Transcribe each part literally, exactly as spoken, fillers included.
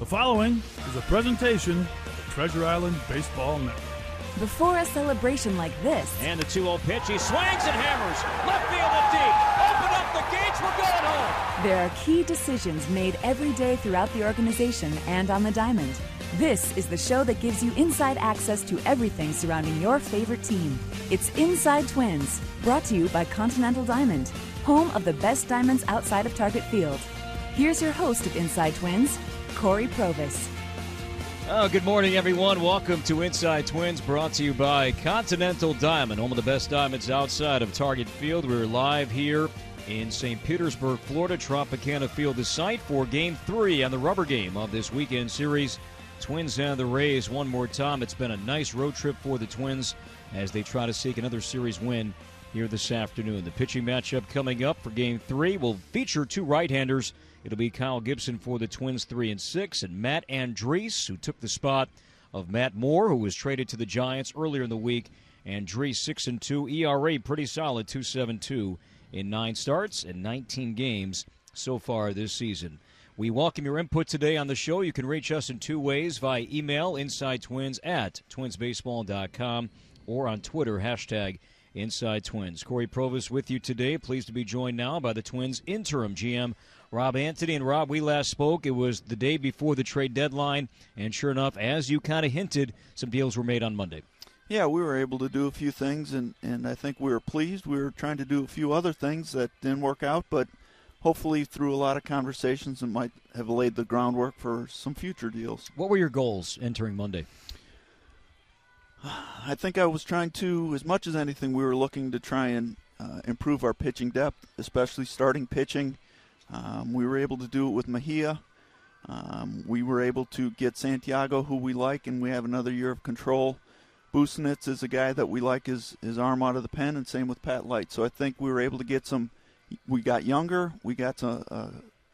The following is a presentation of the Treasure Island Baseball Network. Before a celebration like this, and the two oh pitch, he swings and hammers. Left field and deep. Open up the gates, we're going home. There are key decisions made every day throughout the organization and on the diamond. This is the show that gives you inside access to everything surrounding your favorite team. It's Inside Twins, brought to you by Continental Diamond, home of the best diamonds outside of Target Field. Here's your host of Inside Twins, Corey Provis. Oh, good morning, everyone. Welcome to Inside Twins, brought to you by Continental Diamond, home of the best diamonds outside of Target Field. We're live here in Saint Petersburg, Florida. Tropicana Field, the site for Game three and the rubber game of this weekend series. Twins and the Rays one more time. It's been a nice road trip for the Twins as they try to seek another series win here this afternoon. The pitching matchup coming up for Game three will feature two right-handers. It'll be Kyle Gibson for the Twins three and six, and Matt Andriese, who took the spot of Matt Moore, who was traded to the Giants earlier in the week. Andriese six and two, E R A pretty solid, two point seven two in nine starts and nineteen games so far this season. We welcome your input today on the show. You can reach us in two ways, via email, InsideTwins at twinsbaseball dot com, or on Twitter, hashtag Inside Twins. Corey Provis with you today. Pleased to be joined now by the Twins interim G M, Rob Anthony. And Rob, we last spoke, it was the day before the trade deadline, and sure enough, as you kind of hinted, some deals were made on Monday. Yeah, we were able to do a few things, and, and I think we were pleased. We were trying to do a few other things that didn't work out, but hopefully through a lot of conversations it might have laid the groundwork for some future deals. What were your goals entering Monday? I think I was trying to, as much as anything, we were looking to try and uh, improve our pitching depth, especially starting pitching. Um, we were able to do it with Mejia. Um, we were able to get Santiago, who we like, and we have another year of control. Busenitz is a guy that we like his, his arm out of the pen, and same with Pat Light. So I think we were able to get some. We got younger. We got a, a,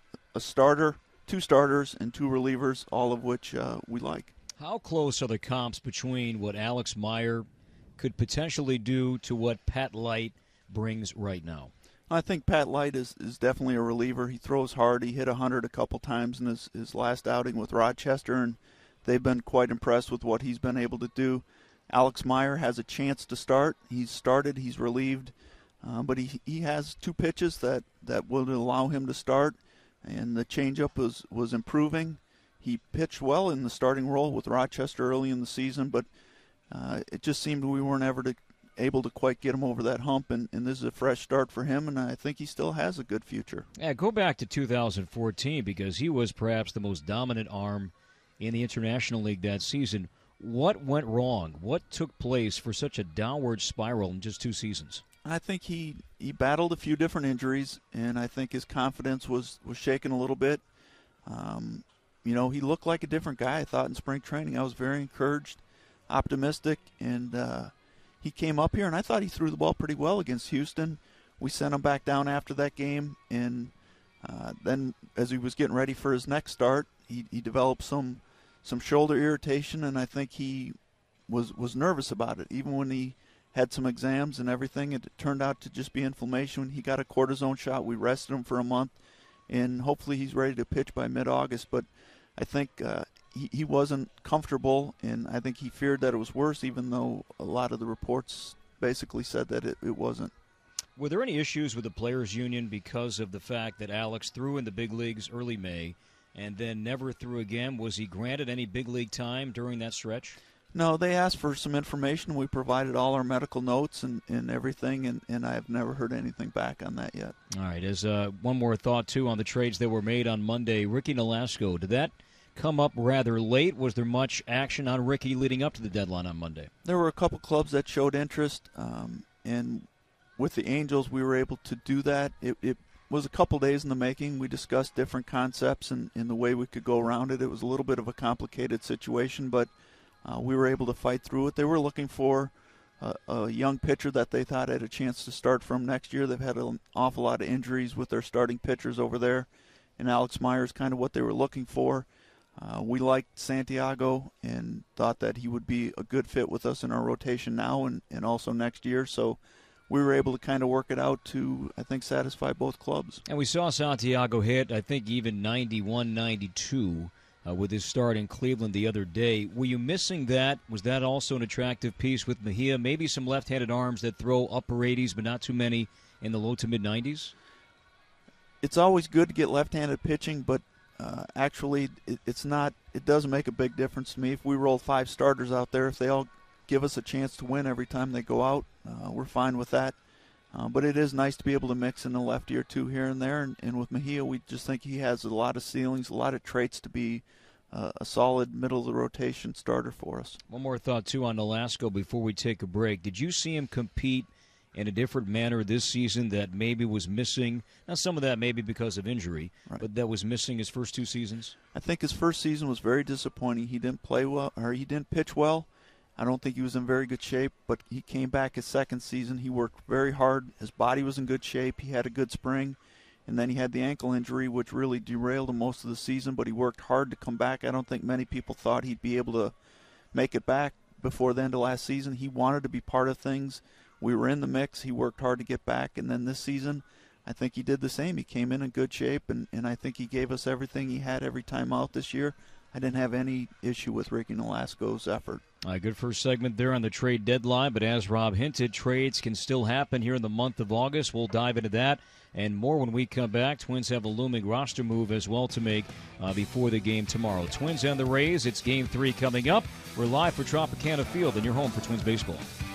a starter, two starters, and two relievers, all of which uh, we like. How close are the comps between what Alex Meyer could potentially do to what Pat Light brings right now? I think Pat Light is, is definitely a reliever. He throws hard. He hit one hundred a couple times in his, his last outing with Rochester, and they've been quite impressed with what he's been able to do. Alex Meyer has a chance to start. He's started. He's relieved. Uh, but he he has two pitches that, that would allow him to start, and the changeup was, was improving. He pitched well in the starting role with Rochester early in the season, but uh, it just seemed we weren't ever to, able to quite get him over that hump, and, and this is a fresh start for him, and I think he still has a good future. Yeah, go back to two thousand fourteen, because he was perhaps the most dominant arm in the International League that season. What went wrong? What took place for such a downward spiral in just two seasons? I think he, he battled a few different injuries, and I think his confidence was, was shaken a little bit. Um, you know, he looked like a different guy, I thought, in spring training. I was very encouraged, optimistic, and uh, he came up here, and I thought he threw the ball pretty well against Houston. We sent him back down after that game, and uh, then as he was getting ready for his next start, he, he developed some some shoulder irritation, and I think he was was nervous about it. Even when he had some exams and everything, it turned out to just be inflammation. He got a cortisone shot. We rested him for a month, and hopefully he's ready to pitch by mid-August. But I think uh, he, he wasn't comfortable, and I think he feared that it was worse, even though a lot of the reports basically said that it, it wasn't. Were there any issues with the Players Union because of the fact that Alex threw in the big leagues early May and then never threw again? Was he granted any big league time during that stretch? No, they asked for some information. We provided all our medical notes and, and everything, and, and I have never heard anything back on that yet. All right. As uh, one more thought, too, on the trades that were made on Monday, Ricky Nolasco, did that come up rather late? Was there much action on Ricky leading up to the deadline on Monday? There were a couple clubs that showed interest, um, and with the Angels, we were able to do that. It, it was a couple days in the making. We discussed different concepts and, and the way we could go around it. It was a little bit of a complicated situation, but Uh, we were able to fight through it. They were looking for a, a young pitcher that they thought had a chance to start from next year. They've had an awful lot of injuries with their starting pitchers over there, and Alex Meyer is kind of what they were looking for. Uh, we liked Santiago and thought that he would be a good fit with us in our rotation now and, and also next year. So we were able to kind of work it out to, I think, satisfy both clubs. And we saw Santiago hit, I think, even ninety-one ninety-two uh, with his start in Cleveland the other day. Were you missing that? Was that also an attractive piece with Mejia? Maybe some left-handed arms that throw upper eighties, but not too many in the low to mid-nineties? It's always good to get left-handed pitching, but uh, actually it, it's not. It doesn't make a big difference to me. If we roll five starters out there, if they all give us a chance to win every time they go out, uh, we're fine with that. Uh, but it is nice to be able to mix in a lefty or two here and there. And, and with Mejia, we just think he has a lot of ceilings, a lot of traits to be uh, a solid middle-of-the-rotation starter for us. One more thought, too, on Nolasco before we take a break. Did you see him compete in a different manner this season that maybe was missing? Now, some of that maybe because of injury, right, but that was missing his first two seasons? I think his first season was very disappointing. He didn't play well, or he didn't pitch well. I don't think he was in very good shape, but he came back his second season. He worked very hard. His body was in good shape. He had a good spring, and then he had the ankle injury, which really derailed him most of the season, but he worked hard to come back. I don't think many people thought he'd be able to make it back before the end of last season. He wanted to be part of things. We were in the mix. He worked hard to get back, and then this season, I think he did the same. He came in in good shape, and, and I think he gave us everything he had every time out this year. I didn't have any issue with Ricky Nolasco's effort. All right, good first segment there on the trade deadline, but as Rob hinted, trades can still happen here in the month of August. We'll dive into that and more when we come back. Twins have a looming roster move as well to make uh, before the game tomorrow. Twins and the Rays, it's Game three coming up. We're live for Tropicana Field, and you're home for Twins baseball.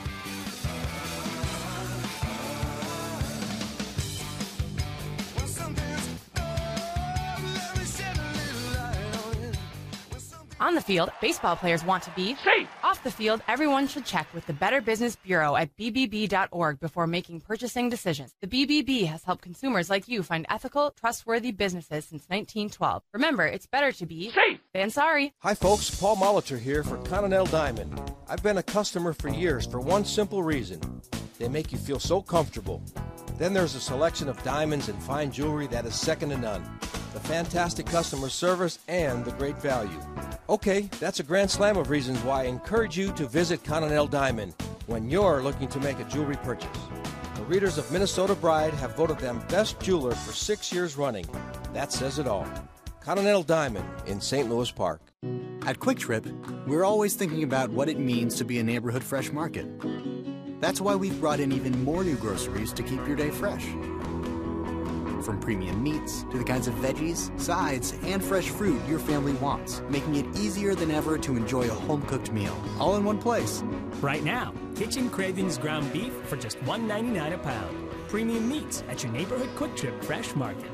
On the field, baseball players want to be safe. Off the field, everyone should check with the Better Business Bureau at B B B dot org before making purchasing decisions. The B B B has helped consumers like you find ethical, trustworthy businesses since nineteen twelve. Remember, it's better to be safe than sorry. Hi folks, Paul Molitor here for Continental Diamond. I've been a customer for years for one simple reason. They make you feel so comfortable. Then there's a selection of diamonds and fine jewelry that is second to none. The fantastic customer service and the great value. Okay, that's a grand slam of reasons why I encourage you to visit Continental Diamond when you're looking to make a jewelry purchase. The readers of Minnesota Bride have voted them best jeweler for six years running. That says it all. Continental Diamond in Saint Louis Park. At Quick Trip, we're always thinking about what it means to be a neighborhood fresh market. That's why we've brought in even more new groceries to keep your day fresh. From premium meats to the kinds of veggies, sides, and fresh fruit your family wants, making it easier than ever to enjoy a home-cooked meal, all in one place. Right now, Kitchen Cravings ground beef for just one ninety-nine a pound. Premium meats at your neighborhood Quick Trip Fresh Market.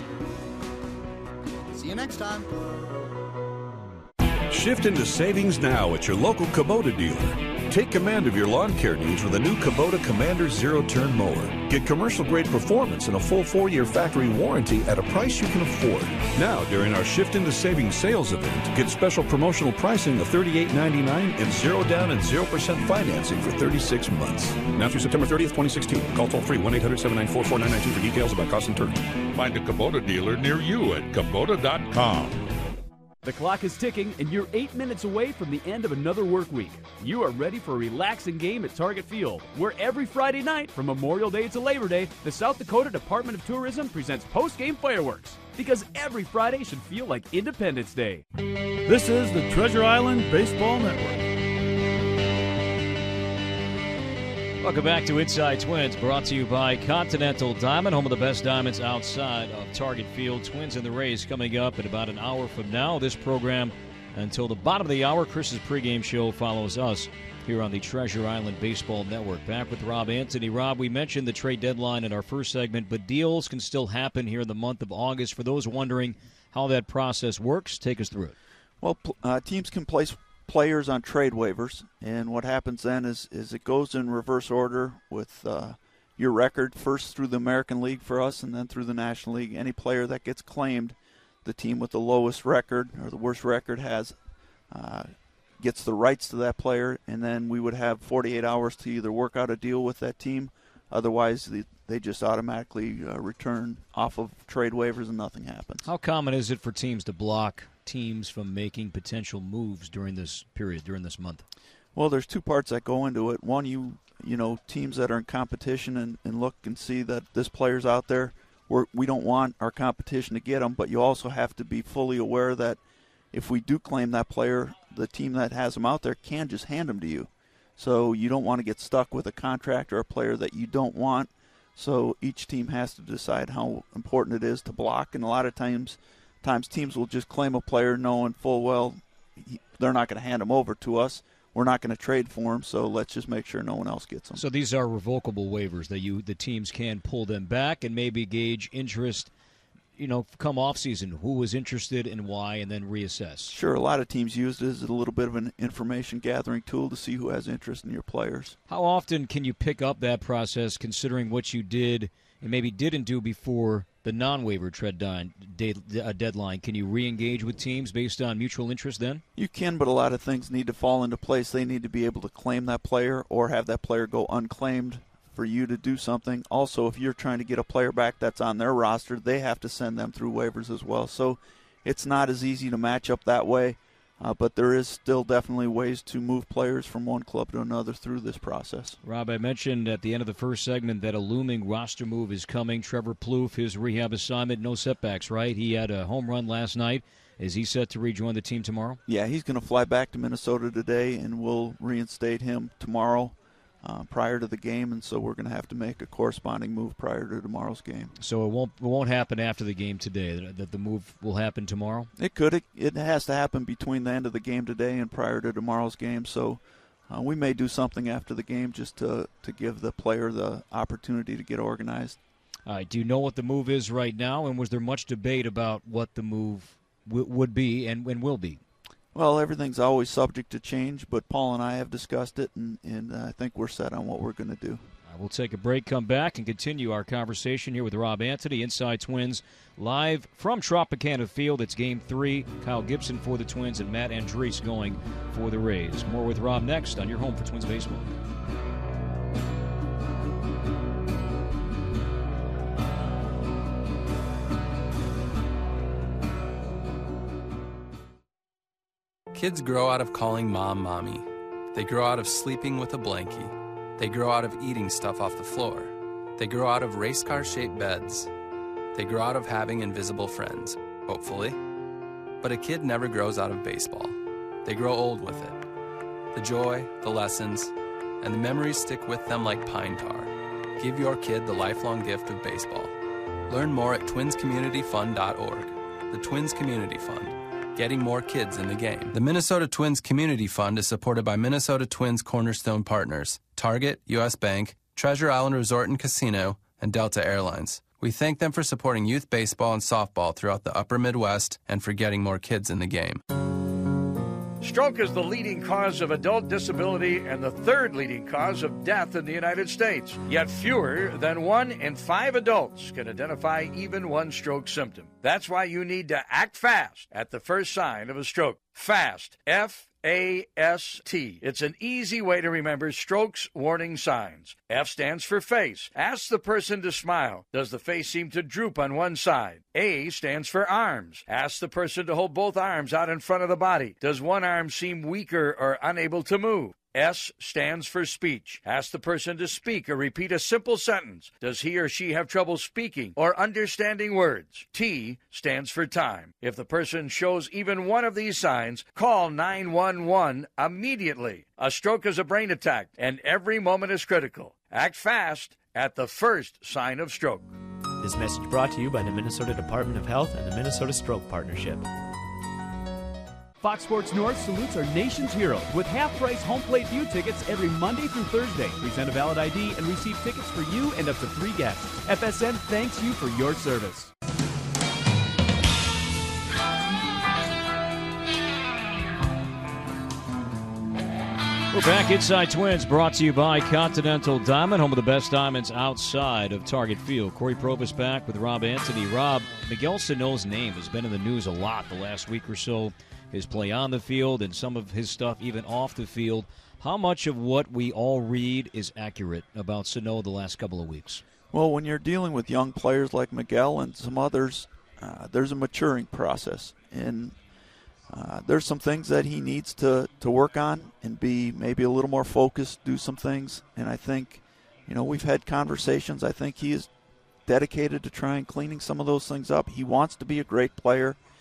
See you next time. Shift into savings now at your local Kubota dealer. Take command of your lawn care needs with a new Kubota Commander zero-turn mower. Get commercial-grade performance and a full four-year factory warranty at a price you can afford. Now, during our Shift into Savings sales event, get special promotional pricing of thirty-eight ninety-nine and zero down and zero percent financing for thirty-six months. Now through September thirtieth, twenty sixteen. Call toll-free one eight hundred seven nine four four nine nine two for details about cost and terms. Find a Kubota dealer near you at Kubota dot com. The clock is ticking, and you're eight minutes away from the end of another work week. You are ready for a relaxing game at Target Field, where every Friday night, from Memorial Day to Labor Day, the South Dakota Department of Tourism presents post-game fireworks. Because every Friday should feel like Independence Day. This is the Treasure Island Baseball Network. Welcome back to Inside Twins, brought to you by Continental Diamond, home of the best diamonds outside of Target Field. Twins and the Rays coming up in about an hour from now. This program until the bottom of the hour. Chris's pregame show follows us here on the Treasure Island Baseball Network. Back with Rob Anthony. Rob, we mentioned the trade deadline in our first segment, but deals can still happen here in the month of August. For those wondering how that process works, take us through it. Well, uh, teams can place players on trade waivers, and what happens then is, is it goes in reverse order with uh, your record, first through the American League for us and then through the National League. Any player that gets claimed, the team with the lowest record or the worst record has uh, gets the rights to that player, and then we would have forty-eight hours to either work out a deal with that team, otherwise they, they just automatically uh, return off of trade waivers and nothing happens. How common is it for teams to block teams from making potential moves during this period, during this month? Well, there's two parts that go into it. One, you you know, teams that are in competition and, and look and see that this player's out there, we're, we don't want our competition to get him, but you also have to be fully aware that if we do claim that player, the team that has him out there can just hand him to you. So you don't want to get stuck with a contract or a player that you don't want. So each team has to decide how important it is to block, and a lot of times, times teams will just claim a player knowing full well he, they're not going to hand him over to us. We're not going to trade for him, so let's just make sure no one else gets him. So these are revocable waivers that you the teams can pull them back and maybe gauge interest, you know, come off season, who was interested and why, and then reassess. Sure, a lot of teams use it as a little bit of an information gathering tool to see who has interest in your players. How often can you pick up that process considering what you did and maybe didn't do before the non-waiver trade deadline? Can you re-engage with teams based on mutual interest then? You can, but a lot of things need to fall into place. They need to be able to claim that player or have that player go unclaimed for you to do something. Also, if you're trying to get a player back that's on their roster, they have to send them through waivers as well. So it's not as easy to match up that way, uh, but there is still definitely ways to move players from one club to another through this process. Rob, I mentioned at the end of the first segment that a looming roster move is coming. Trevor Plouffe, his rehab assignment, no setbacks, right? He had a home run last night. Is he set to rejoin the team tomorrow? Yeah, he's going to fly back to Minnesota today, and we'll reinstate him tomorrow. Uh, prior to the game, and so we're going to have to make a corresponding move prior to tomorrow's game. So it won't it won't happen after the game today, that the move will happen tomorrow? It could. It, it has to happen between the end of the game today and prior to tomorrow's game, so uh, we may do something after the game just to, to give the player the opportunity to get organized. All right, do you know what the move is right now, and was there much debate about what the move w- would be and, and will be? Well, everything's always subject to change, but Paul and I have discussed it, and, and I think we're set on what we're going to do. Right, we'll take a break, come back, and continue our conversation here with Rob Anthony, Inside Twins, live from Tropicana Field. It's Game three. Kyle Gibson for the Twins and Matt Andriese going for the Rays. More with Rob next on your home for Twins Baseball. Kids grow out of calling mom mommy. They grow out of sleeping with a blankie. They grow out of eating stuff off the floor. They grow out of race car-shaped beds. They grow out of having invisible friends, hopefully. But a kid never grows out of baseball. They grow old with it. The joy, the lessons, and the memories stick with them like pine tar. Give your kid the lifelong gift of baseball. Learn more at twins community fund dot org. The Twins Community Fund. Getting more kids in the game. The Minnesota Twins Community Fund is supported by Minnesota Twins Cornerstone Partners, Target, U S Bank, Treasure Island Resort and Casino, and Delta Airlines. We thank them for supporting youth baseball and softball throughout the upper Midwest and for getting more kids in the game. Stroke is the leading cause of adult disability and the third leading cause of death in the United States. Yet fewer than one in five adults can identify even one stroke symptom. That's why you need to act fast at the first sign of a stroke. FAST. F A S T. It's an easy way to remember stroke's warning signs. F stands for face. Ask the person to smile. Does the face seem to droop on one side? A stands for arms. Ask the person to hold both arms out in front of the body. Does one arm seem weaker or unable to move? S stands for speech. Ask the person to speak or repeat a simple sentence. Does he or she have trouble speaking or understanding words? T stands for time. If the person shows even one of these signs, call nine one one immediately. A stroke is a brain attack, and every moment is critical. Act fast at the first sign of stroke. This message brought to you by the Minnesota Department of Health and the Minnesota Stroke Partnership. Fox Sports North salutes our nation's heroes with half-price home plate view tickets every Monday through Thursday. Present a valid I D and receive tickets for you and up to three guests. F S N thanks you for your service. We're back. Inside Twins brought to you by Continental Diamond, home of the best diamonds outside of Target Field. Corey Provis back with Rob Anthony. Rob, Miguel Sano's name has been in the news a lot the last week or so. His play on the field and some of his stuff even off the field. How much of what we all read is accurate about Sano the last couple of weeks? Well, when you're dealing with young players like Miguel and some others, uh, there's a maturing process. And uh, there's some things that he needs to, to work on and be maybe a little more focused, do some things. And I think, you know, we've had conversations. I think he is dedicated to trying cleaning some of those things up. He wants to be a great player.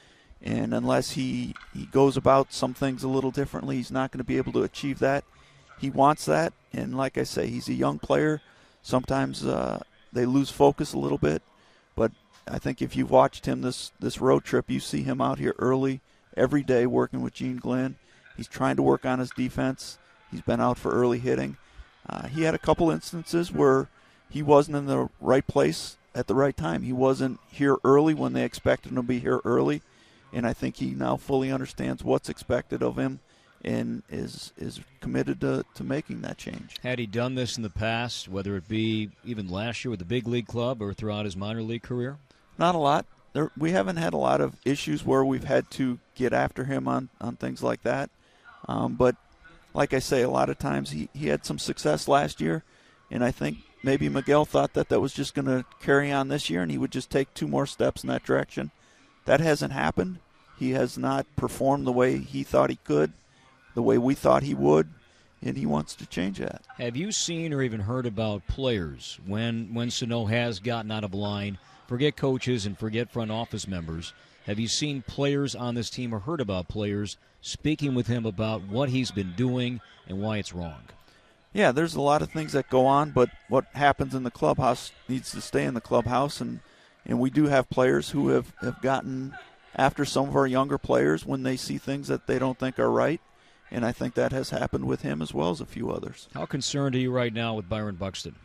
And unless he, he goes about some things a little differently, he's not going to be able to achieve that. He wants that, and like I say, he's a young player. Sometimes uh, they lose focus a little bit, but I think if you've watched him this, this road trip, you see him out here early, every day working with Gene Glenn. He's trying to work on his defense. He's been out for early hitting. Uh, he had a couple instances where he wasn't in the right place at the right time. He wasn't here early when they expected him to be here early, and I think he now fully understands what's expected of him and is is committed to, to making that change. Had he done this in the past, whether it be even last year with the big league club or throughout his minor league career? Not a lot. There, we haven't had a lot of issues where we've had to get after him on, on things like that. Um, but like I say, a lot of times he, he had some success last year, and I think maybe Miguel thought that that was just going to carry on this year and he would just take two more steps in that direction. That hasn't happened. He has not performed the way he thought he could, the way we thought he would, and he wants to change that. Have you seen or even heard about players when, when Sano has gotten out of line, forget coaches and forget front office members, have you seen players on this team or heard about players speaking with him about what he's been doing and why it's wrong? Yeah, there's a lot of things that go on, but what happens in the clubhouse needs to stay in the clubhouse, and, and we do have players who have, have gotten after some of our younger players when they see things that they don't think are right, and I think that has happened with him as well as a few others. How concerned are you right now with Byron Buxton?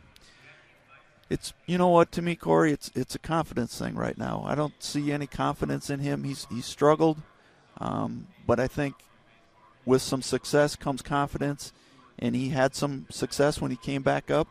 It's, you know what, to me, Corey, it's it's a confidence thing right now. I don't see any confidence in him. He's he's struggled, um, but I think with some success comes confidence, and he had some success when he came back up,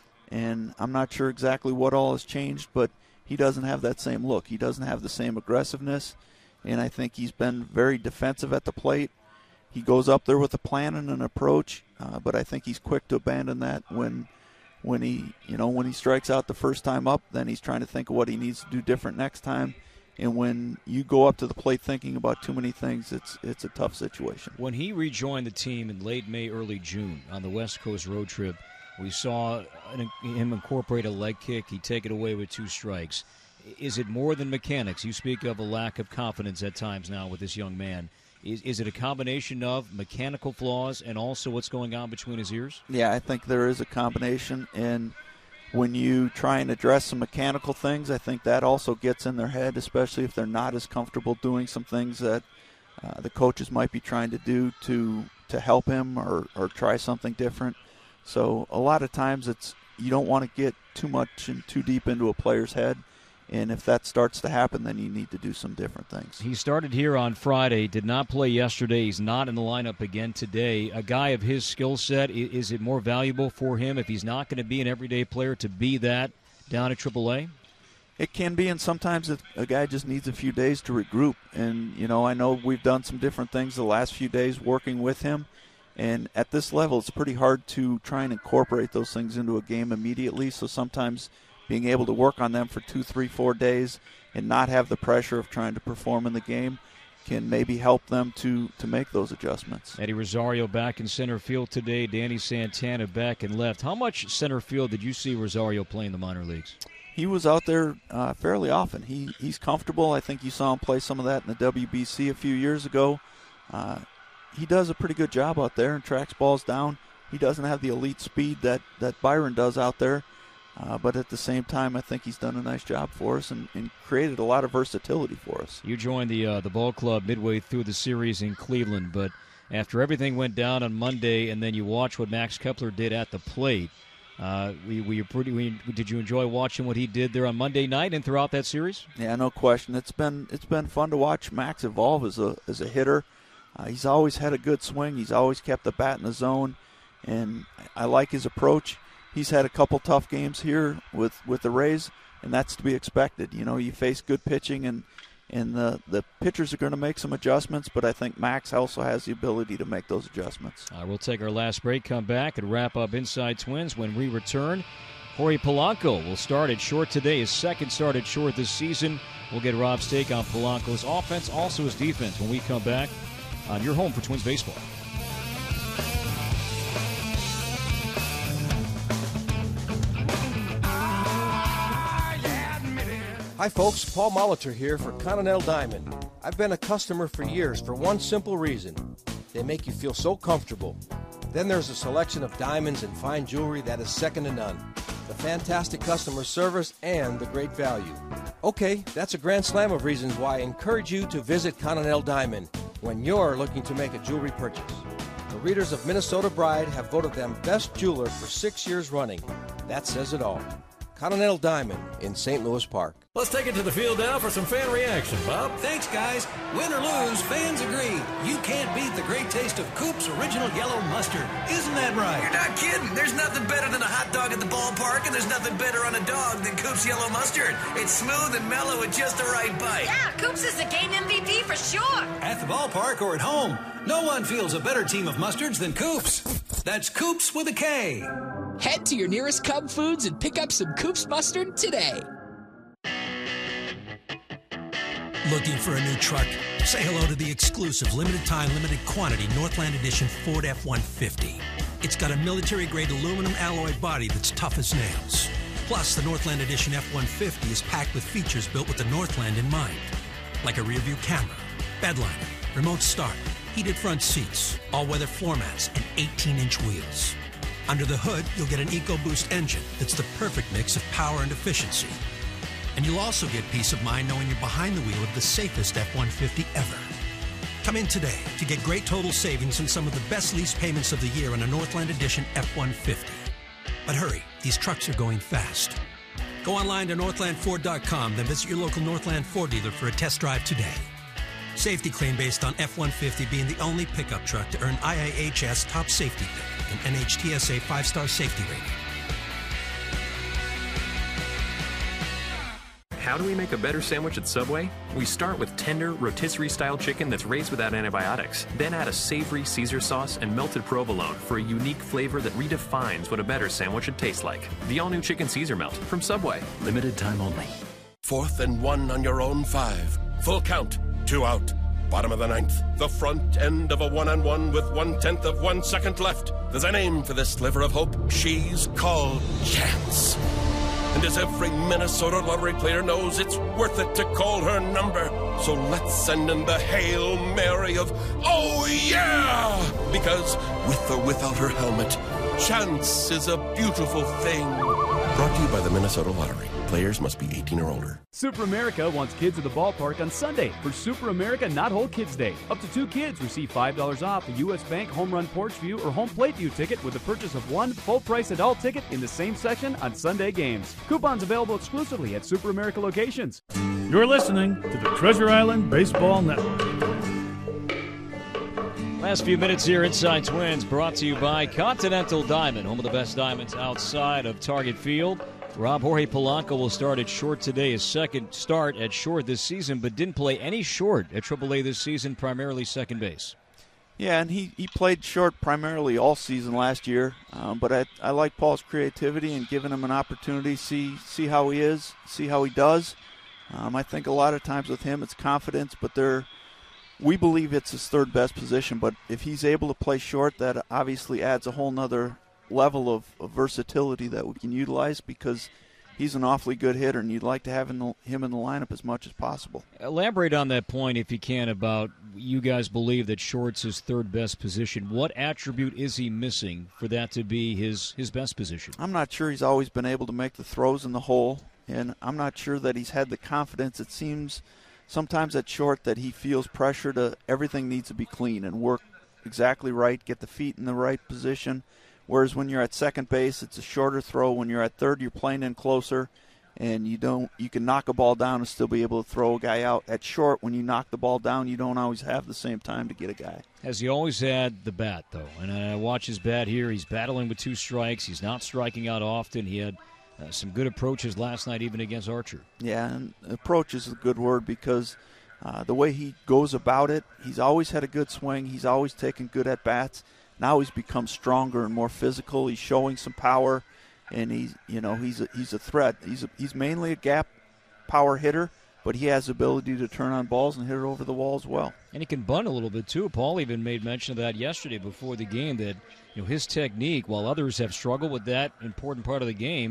and I'm not sure exactly what all has changed, but he doesn't have that same look. He doesn't have the same aggressiveness, and I think he's been very defensive at the plate. He goes up there with a plan and an approach, uh, but I think he's quick to abandon that when when he, you know, when he strikes out the first time up, then he's trying to think of what he needs to do different next time. And when you go up to the plate thinking about too many things, it's it's a tough situation. When he rejoined the team in late May, early June on the West Coast road trip, we saw him incorporate a leg kick. He'd take it away with two strikes. Is it more than mechanics? You speak of a lack of confidence at times now with this young man. Is, is it a combination of mechanical flaws and also what's going on between his ears? Yeah, I think there is a combination, and when you try and address some mechanical things, I think that also gets in their head, especially if they're not as comfortable doing some things that uh, the coaches might be trying to do to to help him or, or try something different. So a lot of times it's you don't want to get too much and too deep into a player's head. And if that starts to happen, then you need to do some different things. He started here on Friday, did not play yesterday. He's not in the lineup again today. A guy of his skill set, is it more valuable for him if he's not going to be an everyday player to be that down at triple A? It can be, and sometimes a guy just needs a few days to regroup. And, you know, I know we've done some different things the last few days working with him. And at this level, it's pretty hard to try and incorporate those things into a game immediately. So sometimes being able to work on them for two, three, four days and not have the pressure of trying to perform in the game can maybe help them to, to make those adjustments. Eddie Rosario back in center field today. Danny Santana back in left. How much center field did you see Rosario play in the minor leagues? He was out there uh, fairly often. He He's comfortable. I think you saw him play some of that in the W B C a few years ago. Uh, he does a pretty good job out there and tracks balls down. He doesn't have the elite speed that, that Byron does out there. Uh, but at the same time, I think he's done a nice job for us and, and created a lot of versatility for us. You joined the uh, the ball club midway through the series in Cleveland, but after everything went down on Monday and then you watch what Max Kepler did at the plate, uh, we, we pretty, we, did you enjoy watching what he did there on Monday night and throughout that series? Yeah, no question. It's been it's been fun to watch Max evolve as a, as a hitter. Uh, he's always had a good swing. He's always kept the bat in the zone, and I like his approach. He's had a couple tough games here with, with the Rays, and that's to be expected. You know, you face good pitching, and, and the, the pitchers are going to make some adjustments, but I think Max also has the ability to make those adjustments. Uh, we'll take our last break, come back, and wrap up Inside Twins. When we return, Jorge Polanco will start at short today, his second start at short this season. We'll get Rob's take on Polanco's offense, also his defense, when we come back on your home for Twins baseball. Hi folks, Paul Molitor here for Continental Diamond. I've been a customer for years for one simple reason. They make you feel so comfortable. Then there's a selection of diamonds and fine jewelry that is second to none. The fantastic customer service and the great value. Okay, that's a grand slam of reasons why I encourage you to visit Continental Diamond when you're looking to make a jewelry purchase. The readers of Minnesota Bride have voted them best jeweler for six years running. That says it all. Continental Diamond in Saint Louis Park. Let's take it to the field now for some fan reaction, Bob. Thanks, guys. Win or lose, fans agree. You can't beat the great taste of Coop's Original Yellow Mustard. Isn't that right? You're not kidding. There's nothing better than a hot dog at the ballpark, and there's nothing better on a dog than Coop's Yellow Mustard. It's smooth and mellow with just the right bite. Yeah, Coop's is the game M V P for sure. At the ballpark or at home, no one feels a better team of mustards than Coop's. That's Coop's with a K. Head to your nearest Cub Foods and pick up some Coop's Mustard today. Looking for a new truck? Say hello to the exclusive limited time, limited quantity Northland Edition Ford F one fifty. It's got a military-grade aluminum alloy body that's tough as nails. Plus, the Northland Edition F one fifty is packed with features built with the Northland in mind, like a rear-view camera, bedliner, remote start, heated front seats, all-weather floor mats, and eighteen-inch wheels. Under the hood, you'll get an EcoBoost engine that's the perfect mix of power and efficiency. And you'll also get peace of mind knowing you're behind the wheel of the safest F one fifty ever. Come in today to get great total savings and some of the best lease payments of the year on a Northland Edition F one fifty. But hurry, these trucks are going fast. Go online to northland ford dot com, then visit your local Northland Ford dealer for a test drive today. Safety claim based on F one fifty being the only pickup truck to earn I I H S Top Safety Pick and N H T S A five-star safety rating. How do we make a better sandwich at Subway? We start with tender, rotisserie-style chicken that's raised without antibiotics. Then add a savory Caesar sauce and melted provolone for a unique flavor that redefines what a better sandwich should taste like. The all-new Chicken Caesar Melt from Subway. Limited time only. Fourth and one on your own five. Full count. Two out. Bottom of the ninth. The front end of a one-on-one with one-tenth of one second left. There's a name for this sliver of hope. She's called Chance. And as every Minnesota lottery player knows, it's worth it to call her number. So let's send in the Hail Mary of, oh yeah! Because with or without her helmet, chance is a beautiful thing. Brought to you by the Minnesota Lottery. Players must be eighteen or older. Super America wants kids at the ballpark on Sunday for Super America Not Whole Kids Day. Up to two kids receive five dollars off a U S Bank Home Run Porch View or Home Plate View ticket with the purchase of one full-price adult ticket in the same section on Sunday games. Coupons available exclusively at Super America locations. You're listening to the Treasure Island Baseball Network. Last few minutes here, Inside Twins, brought to you by Continental Diamond, home of the best diamonds outside of Target Field. Rob Jorge Polanco will start at short today, his second start at short this season, but didn't play any short at triple A this season, primarily second base. Yeah, and he, he played short primarily all season last year, um, but I, I like Paul's creativity and giving him an opportunity, see see how he is, see how he does. Um, I think a lot of times with him it's confidence, but they're, we believe it's his third best position, but if he's able to play short, that obviously adds a whole nother level of, of versatility that we can utilize because he's an awfully good hitter, and you'd like to have in the, him in the lineup as much as possible. Elaborate on that point, if you can, about you guys believe that short's his third best position. What attribute is he missing for that to be his, his best position? I'm not sure he's always been able to make the throws in the hole, and I'm not sure that he's had the confidence. It seems sometimes at short that he feels pressure to everything needs to be clean and work exactly right, get the feet in the right position. Whereas when you're at second base, it's a shorter throw. When you're at third, you're playing in closer, and you don't you can knock a ball down and still be able to throw a guy out. At short, when you knock the ball down, you don't always have the same time to get a guy. Has he always had the bat, though? And I watch his bat here. He's battling with two strikes. He's not striking out often. He had uh, some good approaches last night, even against Archer. Yeah, and approach is a good word because uh, the way he goes about it, he's always had a good swing. He's always taken good at-bats. Now he's become stronger and more physical. He's showing some power, and he's you know he's a, he's a threat. He's a, he's mainly a gap power hitter, but he has the ability to turn on balls and hit it over the wall as well. And he can bunt a little bit too. Paul even made mention of that yesterday before the game, that you know his technique, while others have struggled with that important part of the game,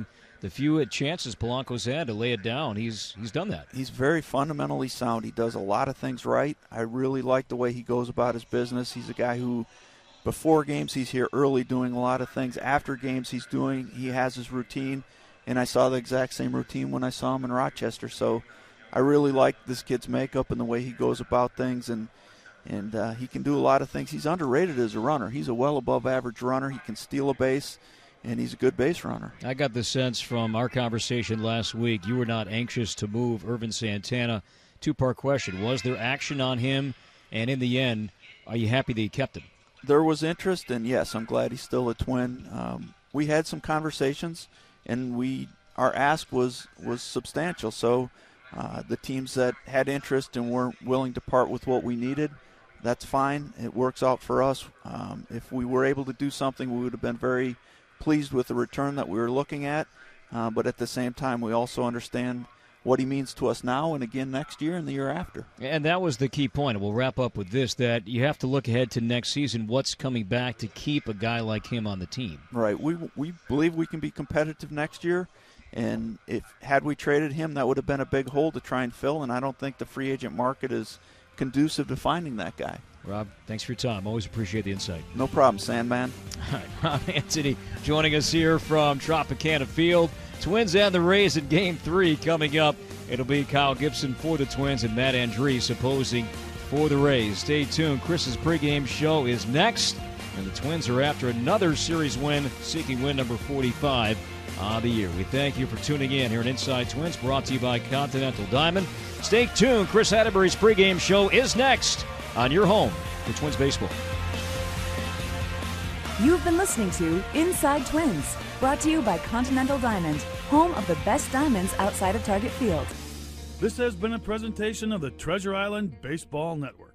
the few chances Polanco's had to lay it down, he's he's done that. He's very fundamentally sound. He does a lot of things right. I really like the way he goes about his business. He's a guy who, before games, he's here early doing a lot of things. After games, he's doing, he has his routine, and I saw the exact same routine when I saw him in Rochester. So I really like this kid's makeup and the way he goes about things, and and uh, he can do a lot of things. He's underrated as a runner. He's a well above average runner. He can steal a base, and he's a good base runner. I got the sense from our conversation last week you were not anxious to move Irvin Santana. Two-part question. Was there action on him? And in the end, are you happy that you kept him? There was interest, and yes, I'm glad he's still a Twin. Um, we had some conversations, and we our ask was, was substantial. So uh, the teams that had interest and weren't willing to part with what we needed, that's fine. It works out for us. Um, if we were able to do something, we would have been very pleased with the return that we were looking at. Uh, but at the same time, we also understand what he means to us now and again next year and the year after. And that was the key point. We'll wrap up with this, that you have to look ahead to next season. What's coming back to keep a guy like him on the team? Right. We we believe we can be competitive next year. And if had we traded him, that would have been a big hole to try and fill. And I don't think the free agent market is conducive to finding that guy. Rob, thanks for your time. Always appreciate the insight. No problem, Sandman. All right, Rob Anthony joining us here from Tropicana Field. Twins and the Rays in Game three coming up. It'll be Kyle Gibson for the Twins and Matt Andriese opposing for the Rays. Stay tuned. Chris's pregame show is next. And the Twins are after another series win, seeking win number forty-five on the year. We thank you for tuning in here at Inside Twins, brought to you by Continental Diamond. Stay tuned. Chris Atterbury's pregame show is next on your home for Twins baseball. You've been listening to Inside Twins, brought to you by Continental Diamond, home of the best diamonds outside of Target Field. This has been a presentation of the Treasure Island Baseball Network.